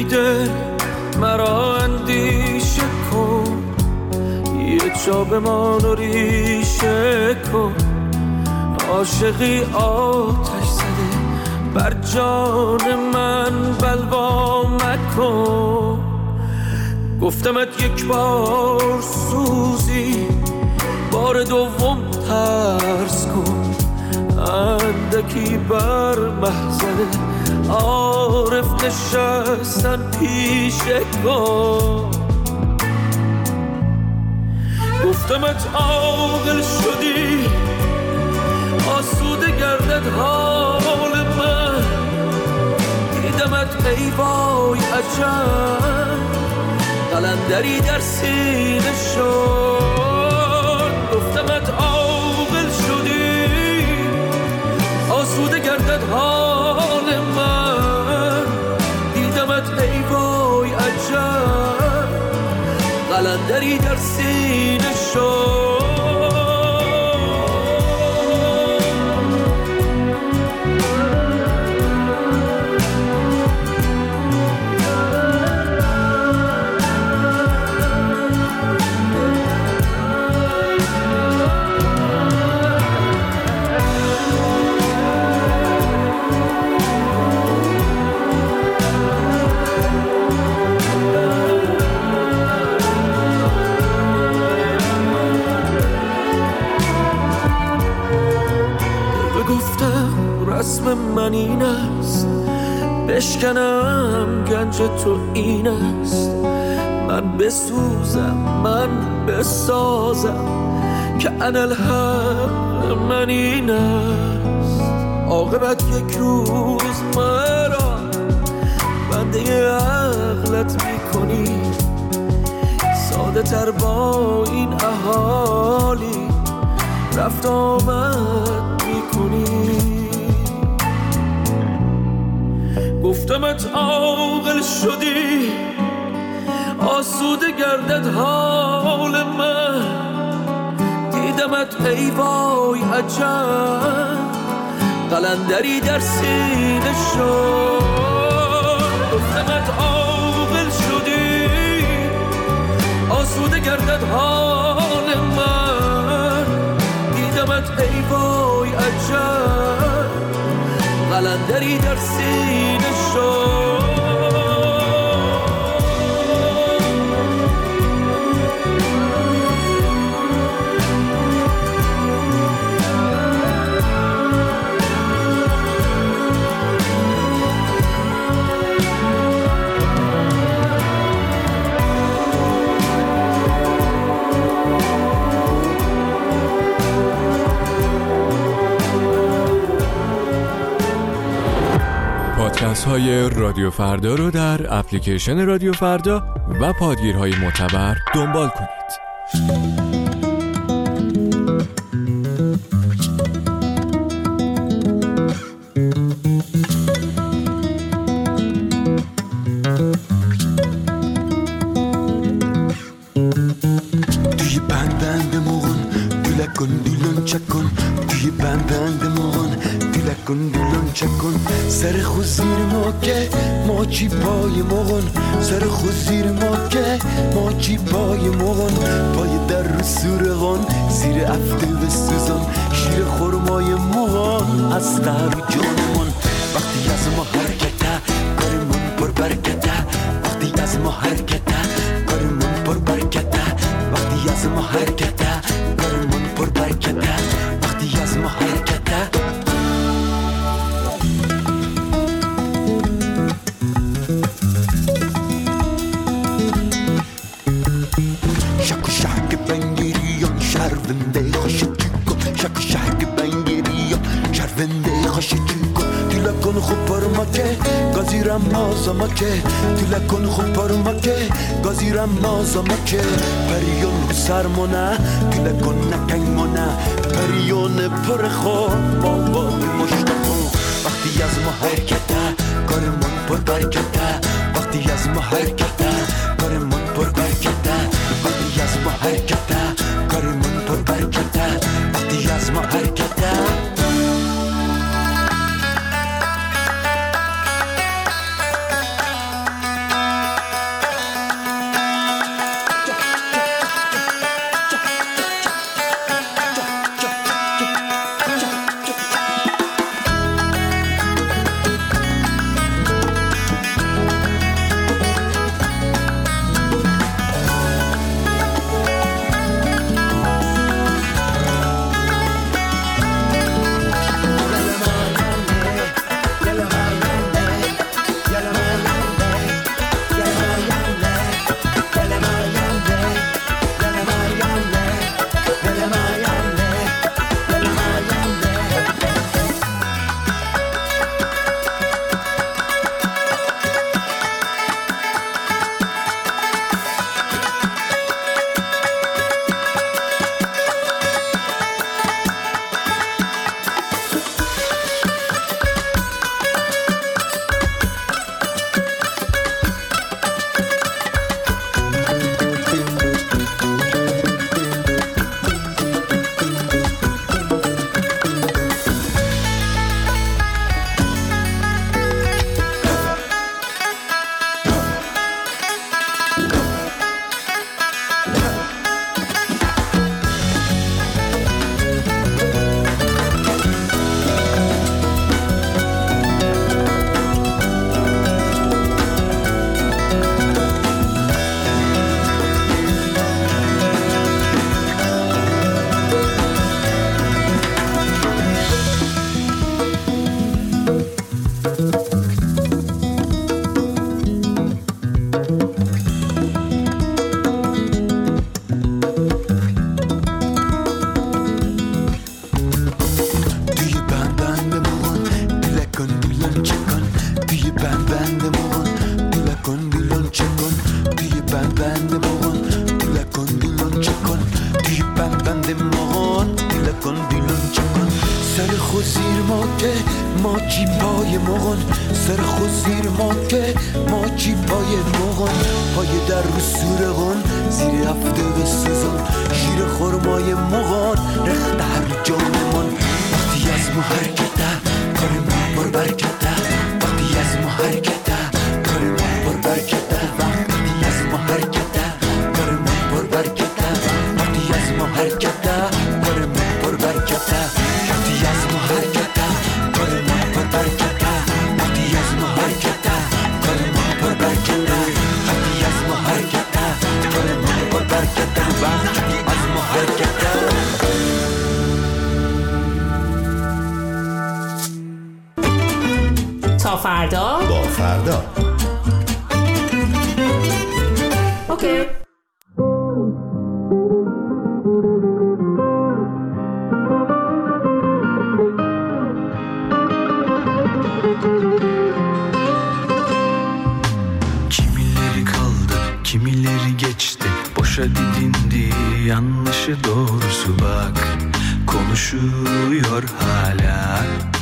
بیده مرا اندیشه کن، یه جا بمان و ریشه کن. عاشقی آتش زده بر جان من بلوا مکن. گفتمت یک بار سوزی، بار دوم ترس کن. اندکی بر محضر عارف نشستن پیشه کن. گفتمت عاقل شدی، آسوده گردد حال من. دیدمت ای وای عجب، قلندری در سینه شد. گفتمت عاقل شدی، آسوده گردد حال من. دیدمت ای وای عجب، قلندری در سینه شد. رسم من این است، بشکنم گنج تو این است. من بسوزم من بسازم که انالحق من این است. عاقبت یک روز مرا بنده عقلت میکنی، ساده تر با این اهالی رفت آمد میکنی. گفتمت عاقل شدی، آسوده گردد حال من. دیدمت ای وای عجب، قلندری در سینه شد. گفتمت عاقل شدی، آسوده گردد حال من. دیدمت ای وای عجب، قلندری در سینه شد. پادکست های رادیو فردا رو در اپلیکیشن رادیو فردا و پادگیرهای معتبر دنبال کنید. توی بند مغن دلکن دیلون چکن، توی بند مغن دلکن دیلون چکن. سر خود زیر ماکه ماچی پای مغن، سر خود زیر ماکه ماچی پای مغن. پای در رو سورغان زیر افته و سوزان، شیر خورمای مغن از در جانمون. وقتی از ما حرکته کارمون پر برکته، وقتی از ما حرکته کارمون پر برکته، وقتی از ما حرکته کارمون پر برکته، وقتی از ما حرکته. شک و شک بنگیریان شرونده خوشی کن، شک و شک بنگیریان شرونده خوشی کن. تلکن خوب پرمکه گازیرم مازمکه، تلکن خوب پرمکه گازیرم مازمکه. پریون سرمونه تلکن نکنمونه، پریون پر خواب بابا مشتاقم. وقتی از ما حرکته کارمون پر برکته، وقتی از ما حرکته کارمون پر برکته، وقتی از ما حرکته کارمون پر برکته، وقتی از ما حرکته. سر خوزیر ما که ما جیبای مغان سر خوزیر ما که ما جیبای مغان پای در رو سورغان زیر هفته به سوزان شیر خرمای مغان رخت هر جانمان وقتی از ما حرکته کار ما بر برکته وقتی از ما حرکته کار ما بر برکته وقتی از ما حرکته کار ما بر برکته وقتی از ما حرکته کار ما بر برکته وقتی از ما حرکته کار ما بر برکته وقتی از ما حرکته کار ما بر برکته وقتی از ما حرکته کار ما بر برکته وقتی از ما حرکته تا فردا با فردا اوکی. Kimileri kaldı, kimileri geçti. Boşa didindi, yanlışı doğrusu bak. Konuşuyor hala.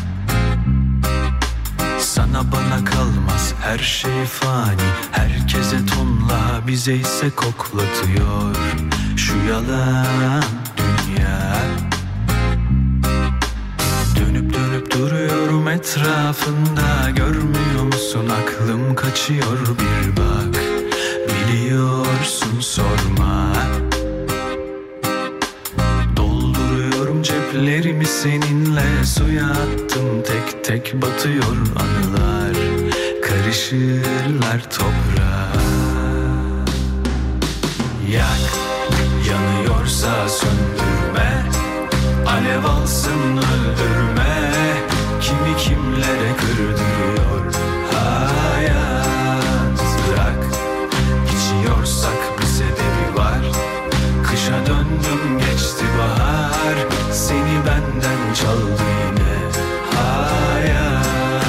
Sana bana kalmaz her şey fani. Herkese tonla, bize ise koklatıyor şu yalan dünya. Dönüp dönüp duruyorum etrafında. Görmüyor musun aklım kaçıyor bir bak. Biliyorsun sorma. Dolduruyorum ceplerimi seninle. Suya attım tek tek batıyor anılar. Karışırlar toprağa. Yak, yanıyorsa söndürme. Alev alsın öldürme. Kimi kimlere kırdırıyor hayat. Bırak, içiyorsak bir sebebi var. Kışa döndüm geçti bahar. Seni benden çaldı yine hayat.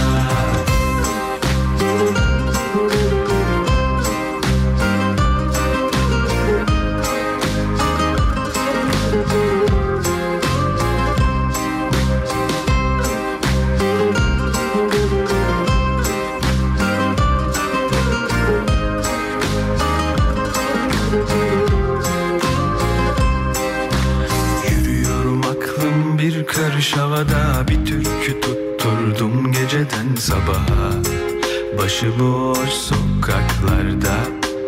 Yürüyorum aklım bir karış havada. Bir türkü tutturdum geceden sabaha. Başıboş sokaklarda.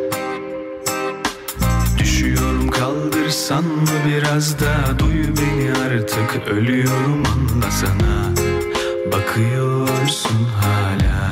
Düşüyorum kaldırsan mı biraz da. Duy beni artık ölüyorum anlasana. Bakıyorsun hala.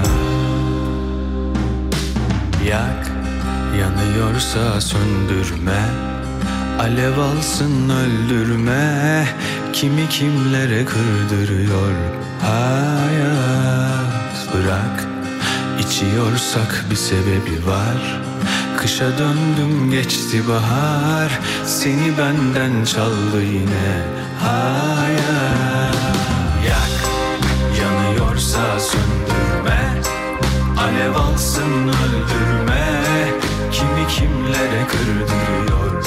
Yak, yanıyorsa söndürme. Alev alsın öldürme. Kimi kimlere kırdırıyor hayat. Bırak, içiyorsak bir sebebi var. Kışa döndüm geçti bahar. Seni benden çaldı yine hayat. Yak, yanıyorsa söndürme. Alev alsın öldürme. Kimi kimlere kırdırıyor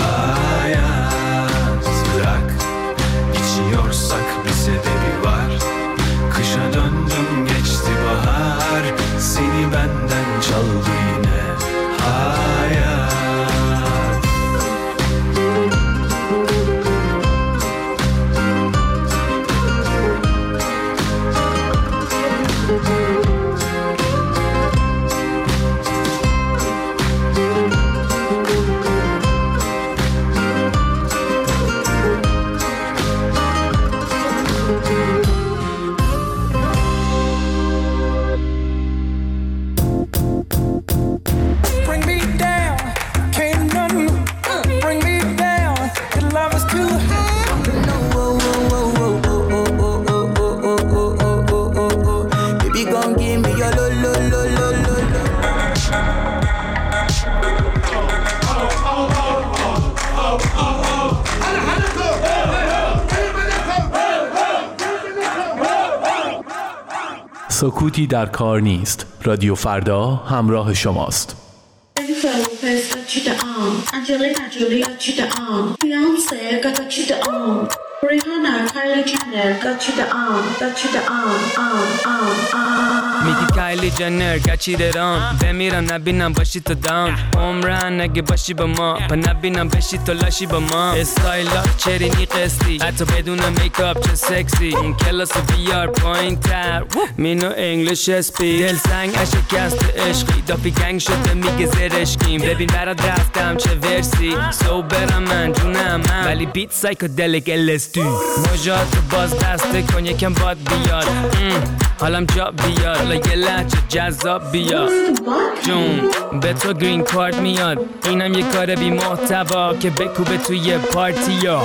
hayat. Bırak, içiyorsak bir sebebi var. Kışa döndüm geçti bahar. Seni benden çaldı yine hayat. Bring me down, can't none bring me down. Your love is too high. Baby, gon' give me your lo lo lo lo lo lo. سکوتی در کار نیست. رادیو فردا همراه شماست. Jennifer Lopez got you the Angelina Jolie got you the Beyonce got you the Rihanna, Kylie Jenner, got you the got you the میگی کایلی جنر گچیده ران بمیرم نبینم باشی تو داون عمرن اگه باشی با ما پا نبینم بشی تو لاشی با ما استایلا چرینی قسطی حتی بدون میکاپ چه سکسی اون کلاس بیار پایین تر مینو انگلیش اسپیک دل سنگ شکست عشقی دافی گنگ شده میگه زرشکیم ببین برات رفتم چه ورسی سو برم من جونم من ولی بیت سایکودلیک LSD مجات باز دسته کن یکم باد بیاد حالم جا بیاد حالا یه لحجه جذاب بیاد جون به تو گرین کارت میاد اینم یه کار بی محتوا که بکوبه توی پارتی ها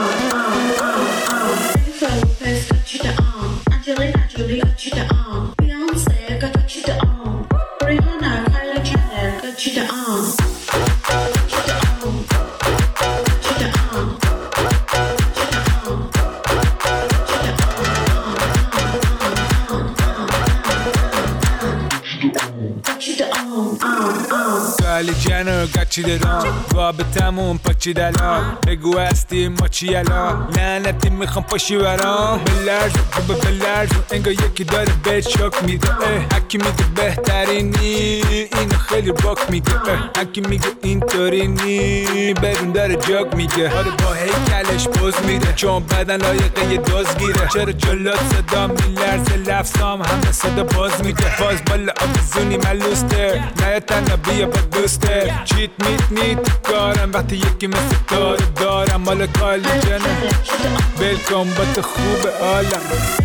Kylie Jenner گچیدران رابطمون پاچیدلان بگو هستی ما چی الان لعنتی میخوام پاشی برام بلرز انگار یکی داره بهت شوک میده هکی میگه بهترینی اینو خیلی باک میگه هکی میگه اینطوری نی بدون داره جاگ میگه آره با هیکلش پوز میده چون بدن لایقه یه دوز گیره چرا جلات صدا میلرزه لفظام همه صدا باز میده باز بالا آبزونی ملوسته نه تنها بیا با دوسته چیت میت نیت کارم وقتی یکی مثل تو دارم مال کالی جنه بلکن با تو خوب عالم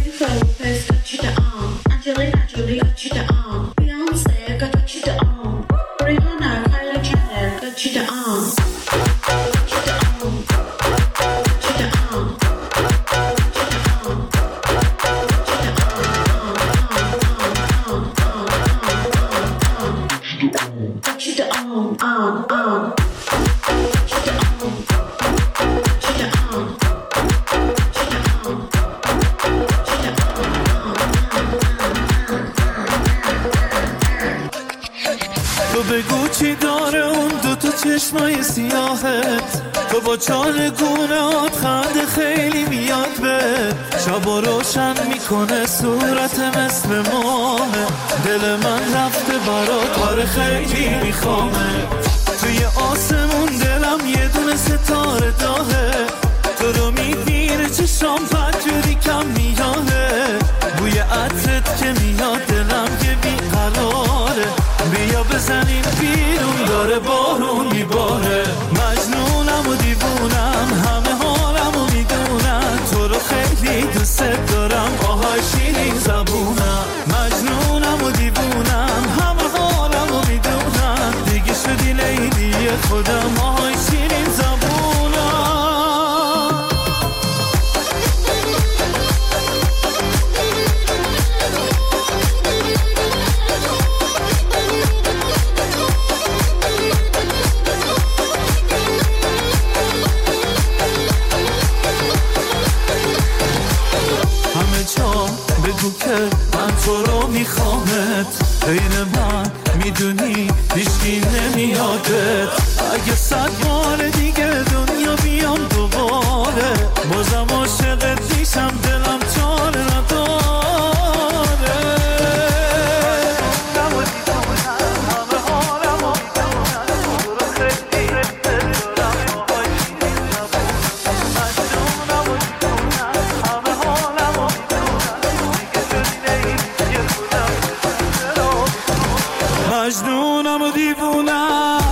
تو بگو چی داره اون دوتا چشمای سیاهت تو با چارگونهات خنده خیلی میاد به شبا روشن میکنه صورت مثل ماهه دل من رفته برات کار خیلی میخوامه توی آسمون دلم یه دونه ستاره داهه تو رو میبینه چشام پنجوری کم میاهه بوی عطرت که میاد دلم که بیقراره بیا بزنیم بیرون داره بارون میباره مجنونم و دیوونم همه حالم و میدونم تو رو خیلی دوست دارم آهای شیرین زبونم مجنونم و دیوونم همه حالم و میدونم دیگه شدی لیلی خودم آهای شیرین زبونم بگو که من تو رو میخوامت غیر من میدونی هیچکی نمیادت اگه 100 بار دیگه دنیا بیام دوباره بازم عاشقت میشم دلم چاره نداره مجنونم و دیوونم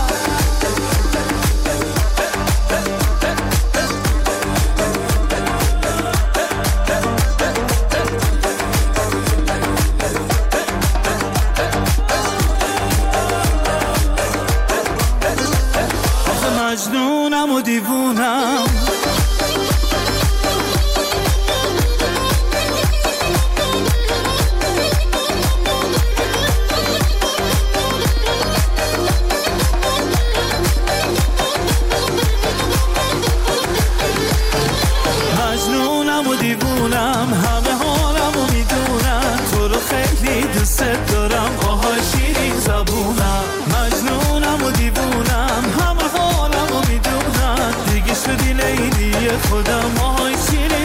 مجنونم و دیوونم همه حالم و میدونم تو رو خیلی دوست دارم آهای شیرین زبونم مجنونم و دیوونم همه حالم و میدونم دیگه شدی لیلی خودم آهای شیرین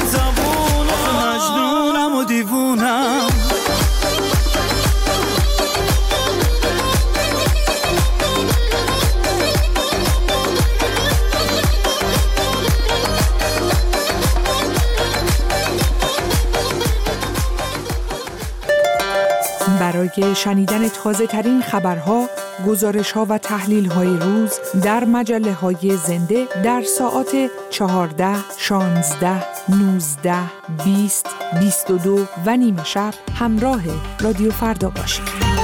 برای شنیدن تازه ترین خبرها، گزارش‌ها و تحلیل‌های روز در مجله‌های زنده در ساعات 14، 16، 19، 20، 22 و نیمه شب همراه رادیو فردا باشید.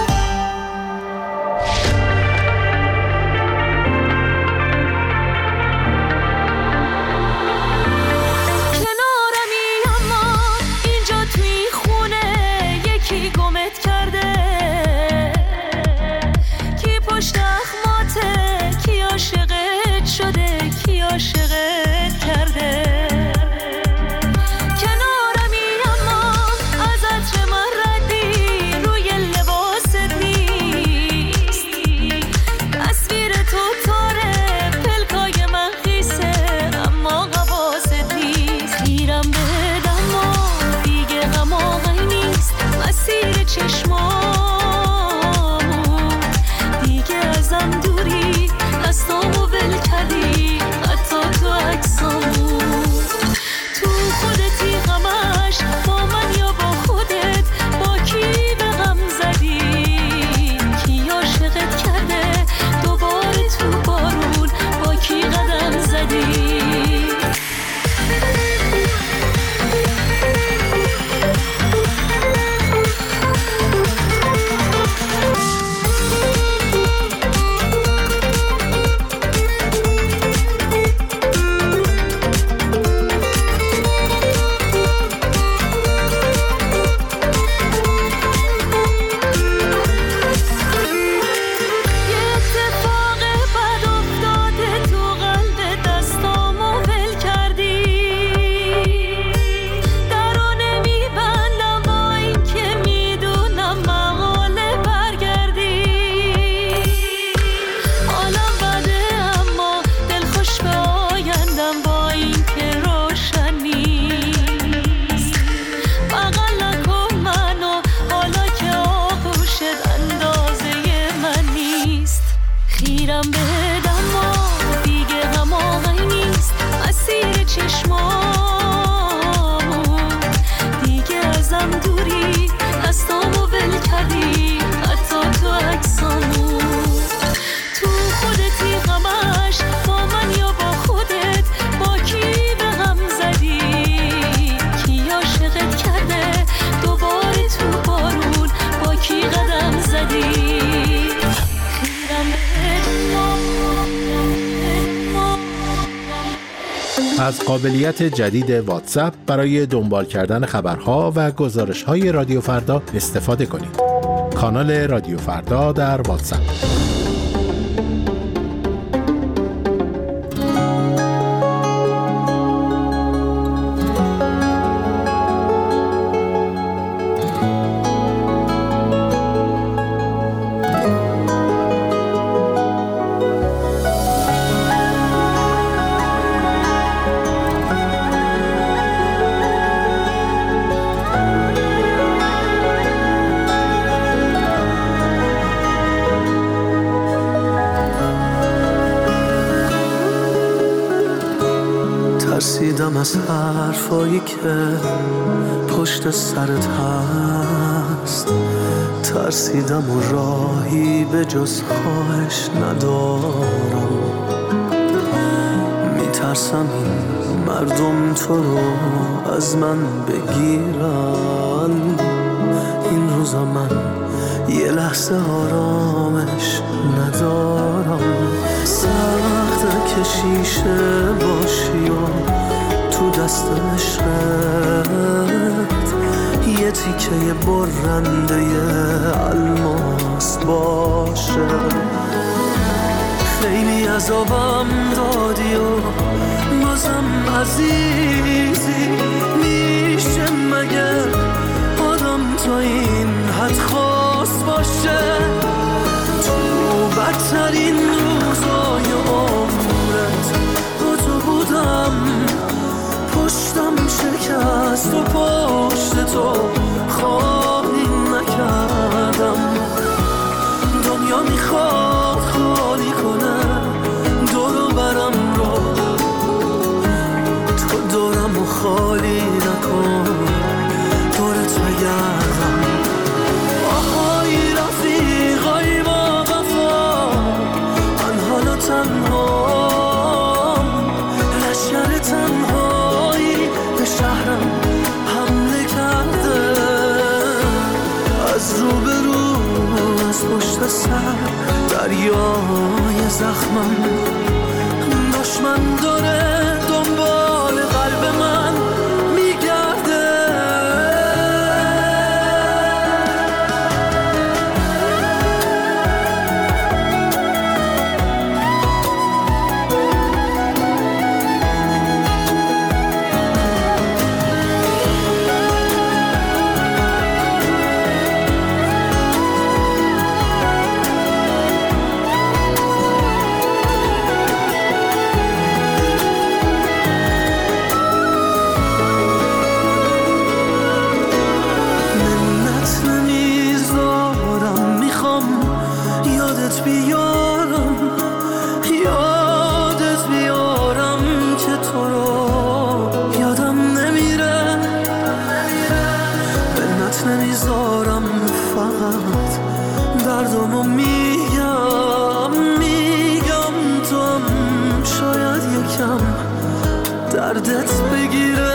از قابلیت جدید واتساپ برای دنبال کردن خبرها و گزارش‌های رادیو فردا استفاده کنید. کانال رادیو فردا در واتساپ. ترسیدم از حرفایی که پشت سرت هست، ترسیدم و راهی به جز خواهش ندارم. میترسم این مردم تو رو از من بگیرن. این روزا من یه لحظه آرامش ندارم. سخته که شیشه باشی و تو دست عشقت یه تیکه برنده الماس باشه. خیلی عذابم دادی و بازم عزیزی، میشه مگه آدم تا این حد خاص باشه؟ تو بدترین روزای عمرت با تو بودم، پشتم شکست و پشت تو خواهی نکردم. دنیا میخواد خالی کنه دور برم رو، تو دورم و خالی نکن، دورت بگردم. آها دریای زخمم، دشمن داره دنبال قلب من میگرده. دردت بگیره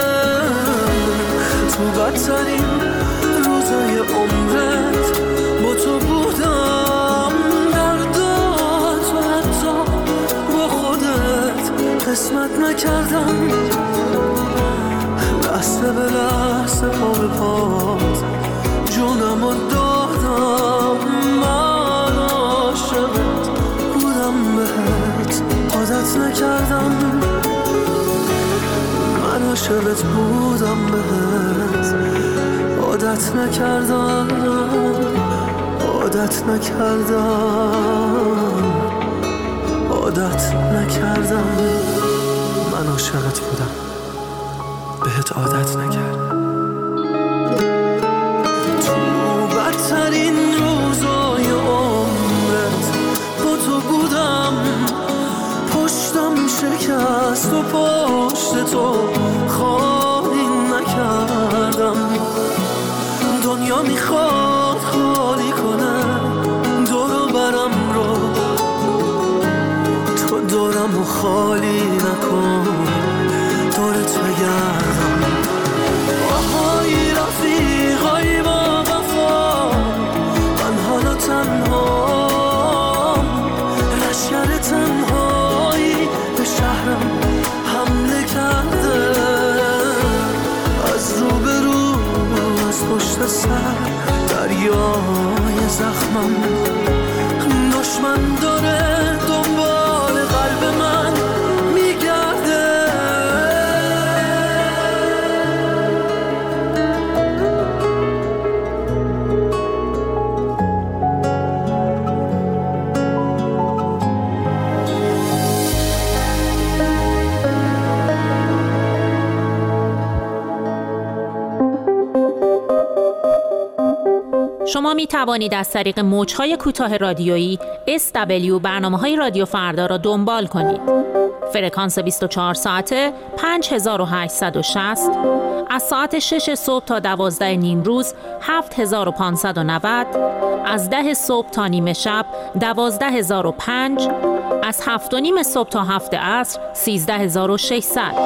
تو بدترین روزای عمرت با تو بودم، درداتو حتی با خودت قسمت نکردم، لحظه به لحظه پا به پات جونمو دادم. من عاشقت بودم بهت عادت نکردم، من عاشقت بودم بهت عادت نکردم، عادت نکردم، عادت نکردم. من عاشقت بودم بهت عادت نکردم. تو بدترین روزای عمرت با تو بودم، پشتم شکست و پشت تو خالی نکردم. دنیا میخواد خالی کنه دور برم رو، تو دورمو خالی نکن، دورت بگردم. آهای رفیقای با وفا، من حالا تنهام، لشکر تنهایی به شهرم حمله کرده، از رو به رو از پشت سر دریای زخمم، دشمن داره دنبال قلب من میگرده. شما می توانید از طریق موج‌های کوتاه رادیویی SW برنامه‌های رادیو فردا را دنبال کنید. فرکانس 24 ساعته 5860، از ساعت 6 صبح تا 12 نیم روز 7590، از 10 صبح تا نیمه شب 12005، از 7 و نیم صبح تا 7 عصر 13600.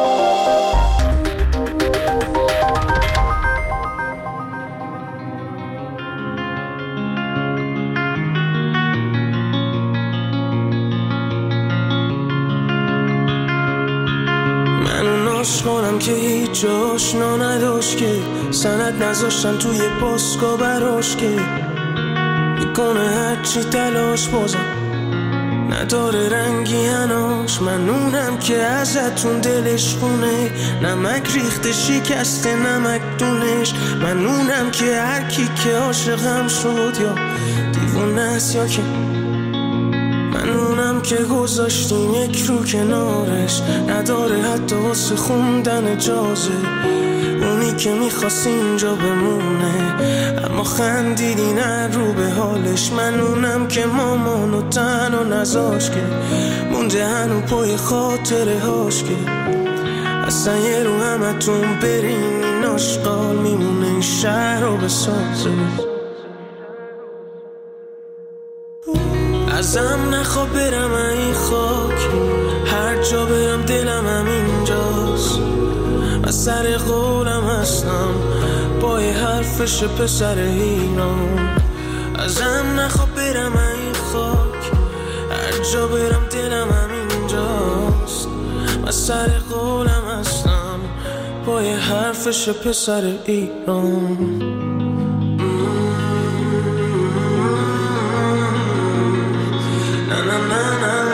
کنم که هیچ آشنا نداشت، که سند نذاشتن توی پاسکا براش، که میکنه هرچی تلاش بازم نداره رنگی هناش. منونم که ازتون دلش خونه، نمک ریخته شکسته نمک دونش. منونم که هر کی که عاشقم شد یا دیوونه است یا که منونم که گذاشتیم یک رو کنارش، نداره حتی واسه خوندن اجازه. اونی که میخواست اینجا بمونه اما خندیدی نه رو به حالش. منونم که مامانو تنها نذاش، که مونده هنو پای خاطره هاش، که اصلا یه رو همتون برین این آشقال میمونه این شهر رو بسازه. ازم نخوا برم این خاک، هر جا برم دلم همینجاست. من سر قولم هستم پای حرفش پسر ایران. ازم نخوا برم این خاک، هر جا برم دلم همینجاست. من سر قولم هستم پای حرفش پسر ایران. نه نه نه نه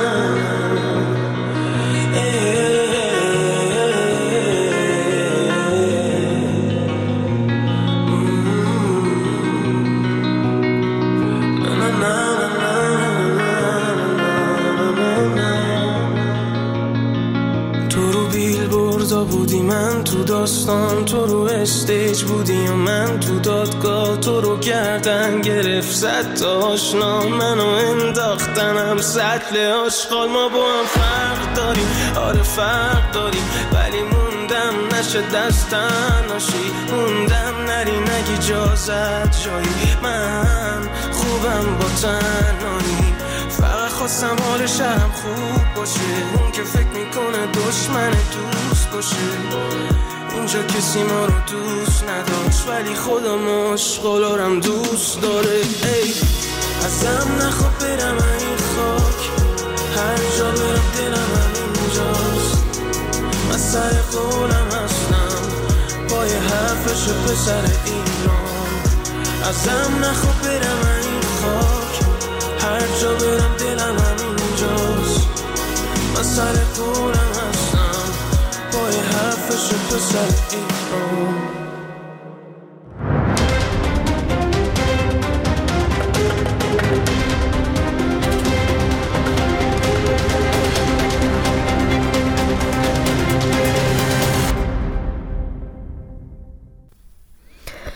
بودی من تو داستان، تو رو استیج بودی و من تو دادگاه. تو رو گردن گرفت زد تا آشنا، منو انداختنم سطل آشغال. ما با هم فرق داریم، آره فرق داریم، ولی موندم نشه دستن ناشی. موندم نری نگی جازت جایی، من خوبم با تنهایی. فقط خواستم حال شهرم خوب باشه، اون که فکر میکنه دشمن دوست باشه. اینجا کسی ما رو دوست نداشت، ولی خدا مشغولارم دوست داره. ای ازم نخواب برم این خاک، هر جا برم دلم همینجاست. من سر قولم هستم پای حرفش پسر ایران. ازم نخواب برم این خاک، هر جا برم دلم همینجاست. من سر قولم هستم پای حرفش پسر ایران.